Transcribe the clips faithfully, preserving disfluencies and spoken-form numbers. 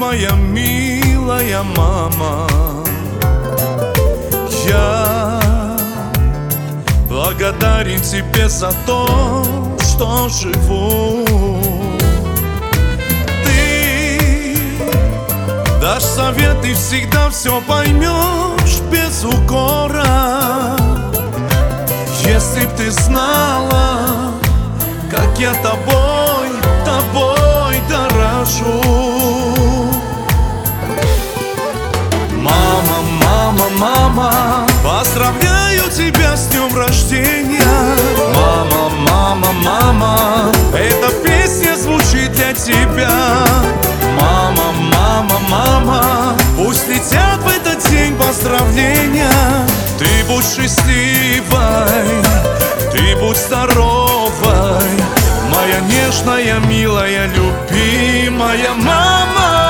моя милая мама. Я благодарен тебе за то, что живу. Ты дашь совет и всегда все поймешь без укора. Если б ты знала, как я тобой, тобой дорожу. Мама, мама, мама, поздравляю тебя с днем рождения. Мама, мама, мама, эта песня звучит для тебя. Мама, мама, мама, пусть летят в этот день поздравления. Ты будь счастливой, ты будь здоровой, моя нежная, милая, любимая мама.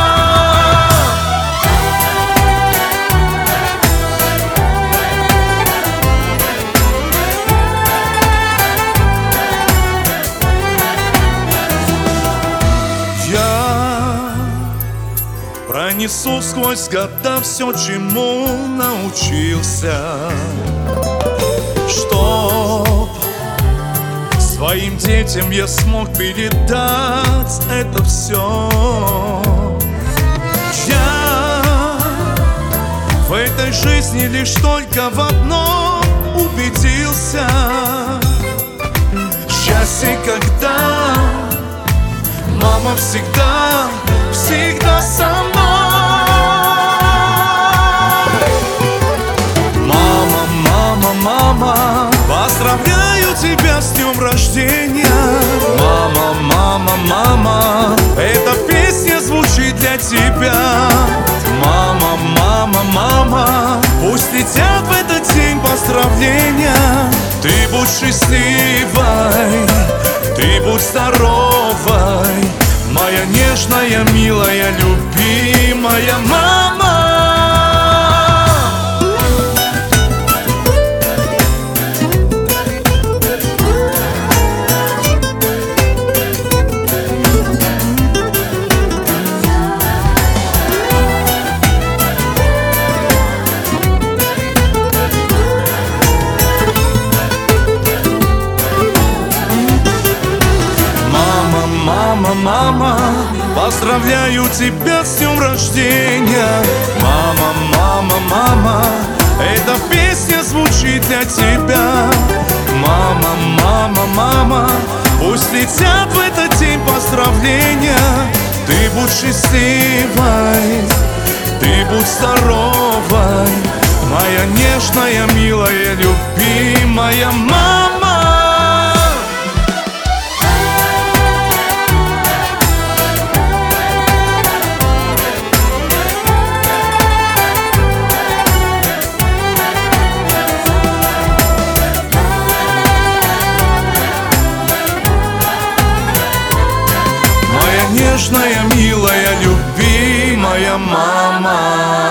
Пронесу сквозь года все, чему научился, чтоб своим детям я смог передать это все. Я в этой жизни лишь только в одном убедился: счастье, когда мама всегда, всегда со мной. Мама, мама, мама, поздравляю тебя с днем рождения. Мама, мама, мама, эта песня звучит для тебя. Мама, мама, мама, пусть летят в этот день поздравления. Ты будь счастливой, ты будь здоровой, моя нежная, милая, любимая мама. Мама, мама, поздравляю тебя с днем рождения. Мама, мама, мама, эта песня звучит для тебя. Мама, мама, мама, пусть летят в этот день поздравления. Ты будь счастливой, ты будь здоровой, моя нежная, милая, любимая мама. Нежная, милая, любимая мама.